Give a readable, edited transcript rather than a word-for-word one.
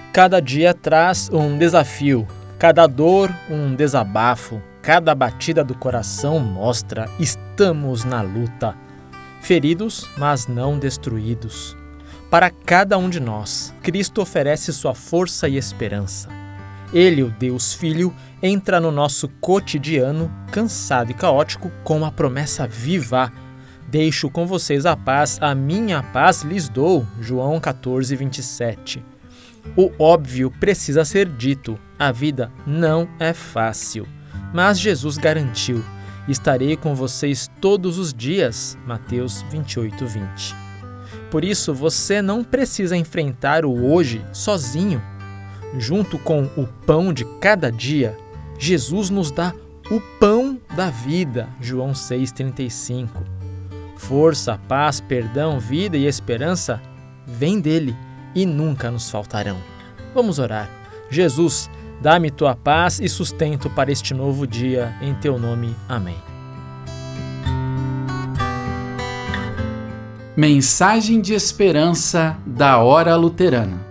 Cada dia traz um desafio, cada dor um desabafo, cada batida do coração mostra estamos na luta. Feridos, mas não destruídos. Para cada um de nós, Cristo oferece sua força e esperança. Ele, o Deus Filho, entra no nosso cotidiano, cansado e caótico, com a promessa viva. Deixo com vocês a paz, a minha paz lhes dou. João 14, 27. O óbvio precisa ser dito, a vida não é fácil. Mas Jesus garantiu, estarei com vocês todos os dias. Mateus 28, 20. Por isso, você não precisa enfrentar o hoje sozinho. Junto com o pão de cada dia, Jesus nos dá o pão da vida. João 6,35. Força, paz, perdão, vida e esperança vêm dele e nunca nos faltarão. Vamos orar. Jesus, dá-me tua paz e sustento para este novo dia. Em teu nome. Amém. Mensagem de esperança da Hora Luterana.